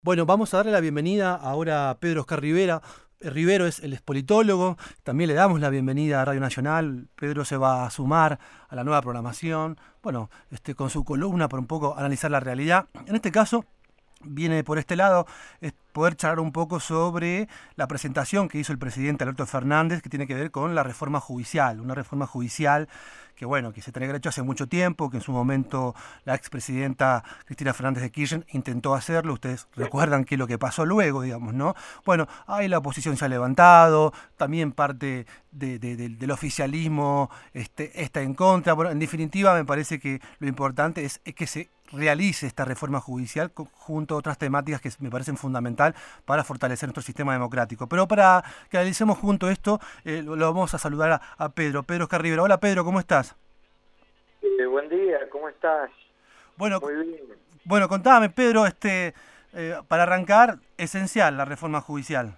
Bueno, vamos a darle la bienvenida ahora a Pedro Oscar Rivera. Rivero es el politólogo, también le damos la bienvenida a Radio Nacional. Pedro se va a sumar a la nueva programación, bueno, con su columna para un poco analizar la realidad. En este caso, viene por este lado, es poder charlar un poco sobre la presentación que hizo el presidente Alberto Fernández, que tiene que ver con la reforma judicial, una reforma judicial que bueno, que se tenía que haber hecho hace mucho tiempo, que en su momento la expresidenta Cristina Fernández de Kirchner intentó hacerlo. Ustedes recuerdan qué es lo que pasó luego, digamos, ¿no? Bueno, ahí la oposición se ha levantado, también parte del oficialismo está en contra. Bueno, en definitiva, me parece que lo importante es que se realice esta reforma judicial junto a otras temáticas que me parecen fundamental para fortalecer nuestro sistema democrático. Pero para que analicemos junto esto, lo vamos a saludar a Pedro. Pedro Oscar Rivera. Hola Pedro, ¿cómo estás? Buen día, ¿cómo estás? Bueno, Muy bien. bueno, contame Pedro, para arrancar, esencial la reforma judicial.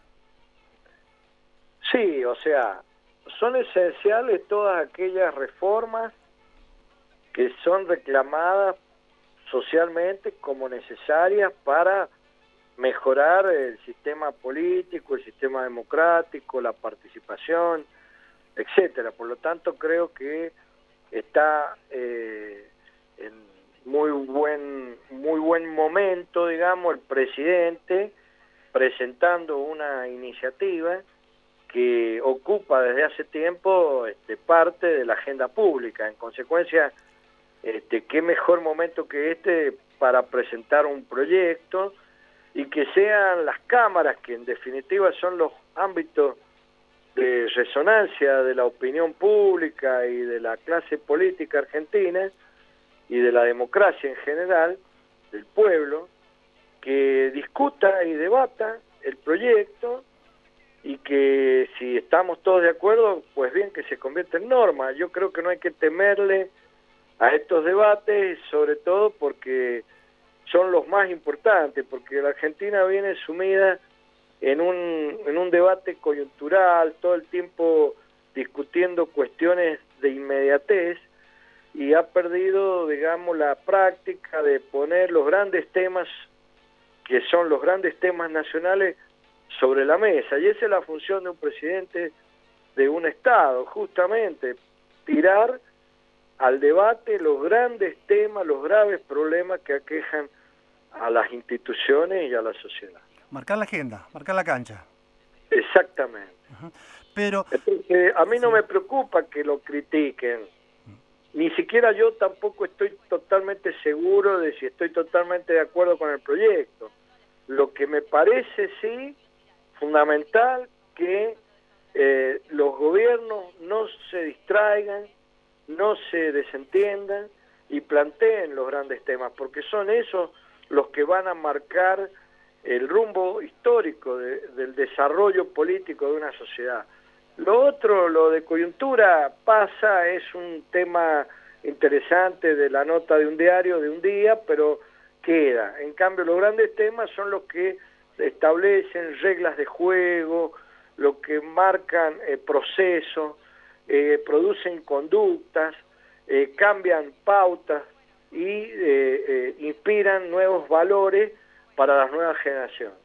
Sí, o sea, son esenciales todas aquellas reformas que son reclamadas socialmente como necesarias para mejorar el sistema político, el sistema democrático, la participación, etcétera. Por lo tanto, creo que está en muy buen momento, digamos, el presidente presentando una iniciativa que ocupa desde hace tiempo parte de la agenda pública. En consecuencia, qué mejor momento que para presentar un proyecto y que sean las cámaras, que en definitiva son los ámbitos de resonancia de la opinión pública y de la clase política argentina y de la democracia en general, del pueblo, que discuta y debata el proyecto y que si estamos todos de acuerdo, pues bien, que se convierta en norma. Yo creo que no hay que temerle a estos debates, sobre todo porque son los más importantes, porque la Argentina viene sumida en un debate coyuntural, todo el tiempo discutiendo cuestiones de inmediatez, y ha perdido, digamos, la práctica de poner los grandes temas, que son los grandes temas nacionales, sobre la mesa. Y esa es la función de un presidente de un Estado, justamente, tirar al debate los grandes temas, los graves problemas que aquejan a las instituciones y a la sociedad. Marcar la agenda, marcar la cancha. Exactamente. Uh-huh. Pero Entonces, a mí no sí. me preocupa que lo critiquen. Ni siquiera yo tampoco estoy totalmente seguro de si estoy totalmente de acuerdo con el proyecto. Lo que me parece, sí, fundamental, que los gobiernos no se distraigan, no se desentiendan y planteen los grandes temas, porque son esos los que van a marcar el rumbo histórico del desarrollo político de una sociedad. Lo otro, lo de coyuntura, pasa, es un tema interesante de la nota de un diario de un día, pero queda. En cambio, los grandes temas son los que establecen reglas de juego, lo que marcan procesos, producen conductas, cambian pautas y inspiran nuevos valores para las nuevas generaciones.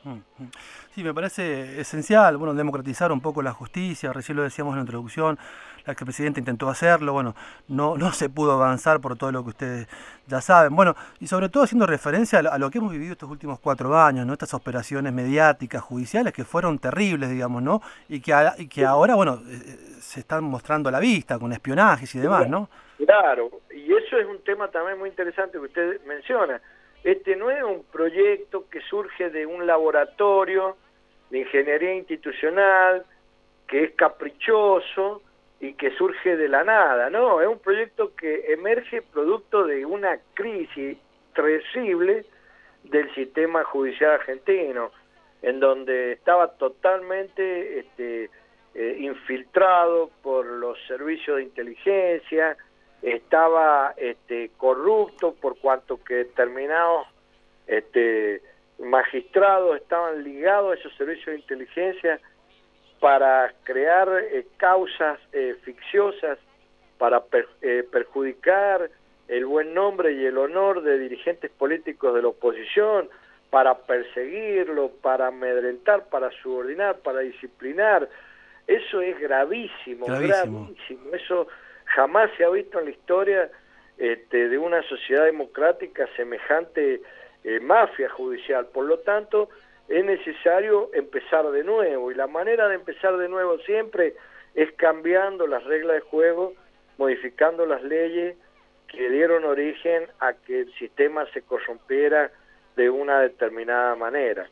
Sí, me parece esencial, bueno, democratizar un poco la justicia. Recién lo decíamos en la introducción, la expresidenta intentó hacerlo, bueno, no se pudo avanzar por todo lo que ustedes ya saben. Bueno, y sobre todo haciendo referencia a lo que hemos vivido estos últimos 4 años, ¿no? Estas operaciones mediáticas, judiciales, que fueron terribles, digamos, ¿no? Y que ahora, bueno, se están mostrando a la vista con espionajes y demás, ¿no? Claro, y eso es un tema también muy interesante que usted menciona. Este no es un proyecto que surge de un laboratorio de ingeniería institucional, que es caprichoso y que surge de la nada, no, es un proyecto que emerge producto de una crisis terrible del sistema judicial argentino, en donde estaba totalmente infiltrado por los servicios de inteligencia, estaba corrupto por cuanto que determinados magistrados estaban ligados a esos servicios de inteligencia para crear causas ficciosas para perjudicar el buen nombre y el honor de dirigentes políticos de la oposición, para perseguirlo, para amedrentar, para subordinar, para disciplinar. Eso es gravísimo, gravísimo. Eso jamás se ha visto en la historia de una sociedad democrática semejante mafia judicial. Por lo tanto, es necesario empezar de nuevo, y la manera de empezar de nuevo siempre es cambiando las reglas de juego, modificando las leyes que dieron origen a que el sistema se corrompiera de una determinada manera.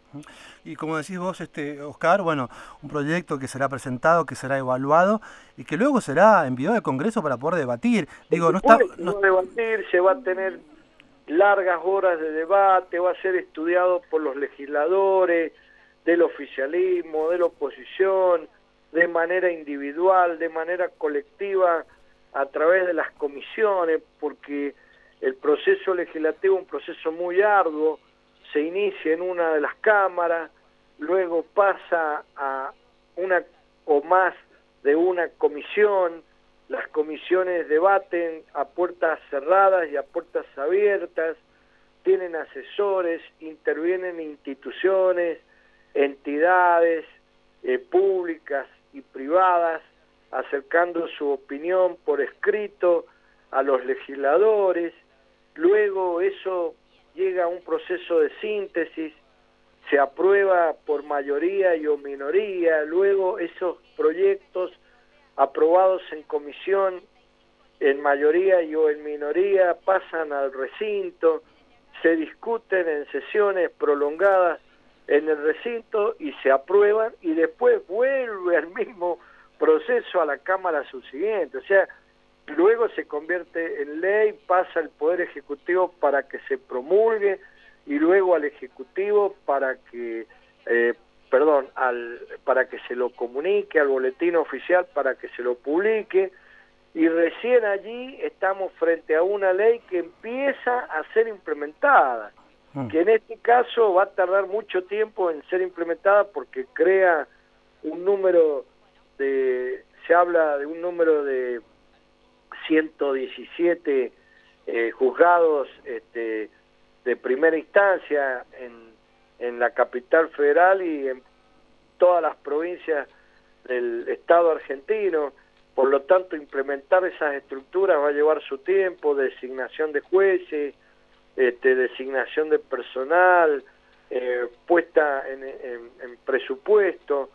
Y como decís vos, Oscar, bueno, un proyecto que será presentado, que será evaluado y que luego será enviado al Congreso para poder debatir. Digo, debatir, se va a tener largas horas de debate, va a ser estudiado por los legisladores, del oficialismo, de la oposición, de manera individual, de manera colectiva, a través de las comisiones, porque el proceso legislativo es un proceso muy arduo, se inicia en una de las cámaras, luego pasa a una o más de una comisión, las comisiones debaten a puertas cerradas y a puertas abiertas, tienen asesores, intervienen instituciones, entidades públicas y privadas, acercando su opinión por escrito a los legisladores, luego eso llega a un proceso de síntesis, se aprueba por mayoría y o minoría, luego esos proyectos aprobados en comisión en mayoría y o en minoría pasan al recinto, se discuten en sesiones prolongadas en el recinto y se aprueban, y después vuelve al mismo proceso a la Cámara subsiguiente. O sea, luego se convierte en ley, pasa al Poder Ejecutivo para que se promulgue, y luego al Ejecutivo para que para que se lo comunique al boletín oficial, para que se lo publique, y recién allí estamos frente a una ley que empieza a ser implementada, que en este caso va a tardar mucho tiempo en ser implementada porque crea un número se habla de un número de 117 juzgados de primera instancia en la capital federal y en todas las provincias del Estado argentino. Por lo tanto, implementar esas estructuras va a llevar su tiempo, designación de jueces, designación de personal, puesta en presupuesto,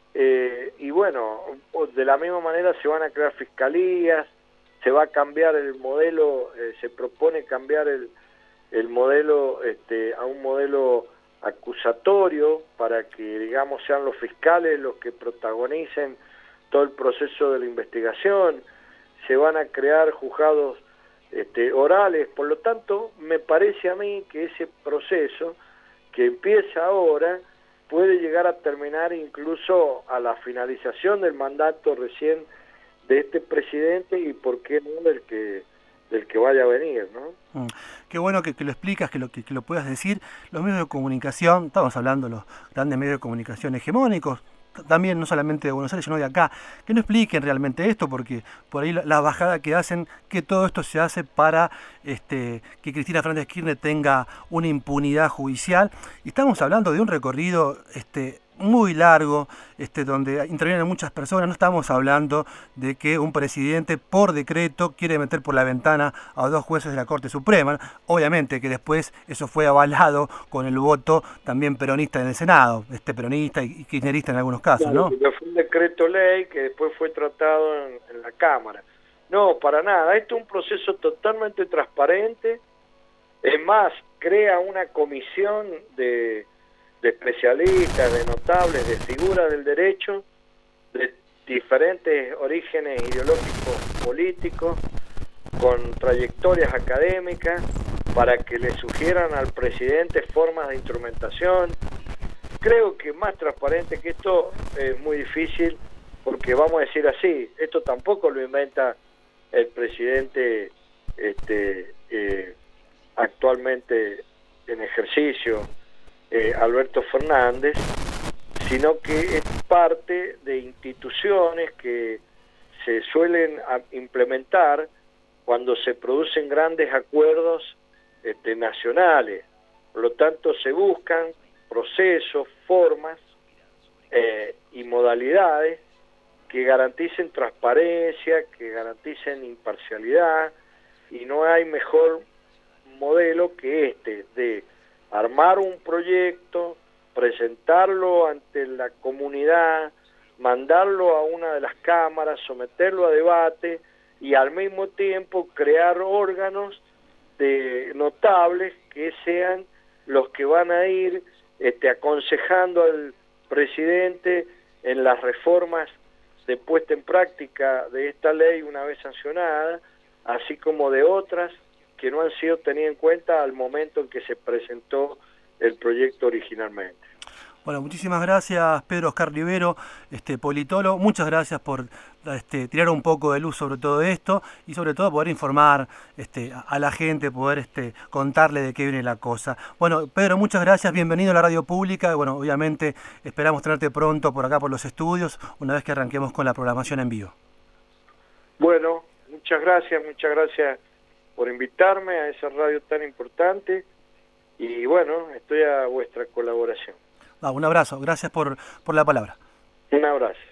y bueno, de la misma manera se van a crear fiscalías, se va a cambiar el modelo, se propone cambiar el modelo a un modelo acusatorio para que, digamos, sean los fiscales los que protagonicen todo el proceso de la investigación, se van a crear juzgados orales. Por lo tanto, me parece a mí que ese proceso que empieza ahora puede llegar a terminar incluso a la finalización del mandato recién de este presidente, y por qué no del que vaya a venir, ¿no? Qué bueno que lo explicas, que lo puedas decir. Los medios de comunicación, estamos hablando de los grandes medios de comunicación hegemónicos, también no solamente de Buenos Aires, sino de acá, que no expliquen realmente esto, porque por ahí la bajada que hacen, que todo esto se hace para que Cristina Fernández de Kirchner tenga una impunidad judicial. Y estamos hablando de un recorrido muy largo, donde intervienen muchas personas. No estamos hablando de que un presidente por decreto quiere meter por la ventana a 2 jueces de la Corte Suprema. Obviamente que después eso fue avalado con el voto también peronista en el Senado, peronista y kirchnerista en algunos casos, ¿no? Fue un decreto ley que después fue tratado en la Cámara. No, para nada. Esto es un proceso totalmente transparente. Es más, crea una comisión de especialistas, de notables, de figuras del derecho, de diferentes orígenes ideológicos políticos, con trayectorias académicas, para que le sugieran al presidente formas de instrumentación. Creo que más transparente que esto es muy difícil, porque vamos a decir así, esto tampoco lo inventa el presidente actualmente en ejercicio, Alberto Fernández, sino que es parte de instituciones que se suelen implementar cuando se producen grandes acuerdos nacionales. Por lo tanto, se buscan procesos, formas y modalidades que garanticen transparencia, que garanticen imparcialidad, y no hay mejor modelo que este, de armar un proyecto, presentarlo ante la comunidad, mandarlo a una de las cámaras, someterlo a debate y al mismo tiempo crear órganos notables que sean los que van a ir aconsejando al presidente en las reformas de puesta en práctica de esta ley una vez sancionada, así como de otras que no han sido tenidas en cuenta al momento en que se presentó el proyecto originalmente. Bueno, muchísimas gracias, Pedro Oscar Rivero, politólogo. Muchas gracias por tirar un poco de luz sobre todo esto y sobre todo poder informar a la gente, poder contarle de qué viene la cosa. Bueno, Pedro, muchas gracias, bienvenido a la radio pública. Bueno, obviamente esperamos tenerte pronto por acá por los estudios, una vez que arranquemos con la programación en vivo. Bueno, muchas gracias por invitarme a esa radio tan importante y bueno, estoy a vuestra colaboración. Un abrazo, gracias por la palabra. Un abrazo.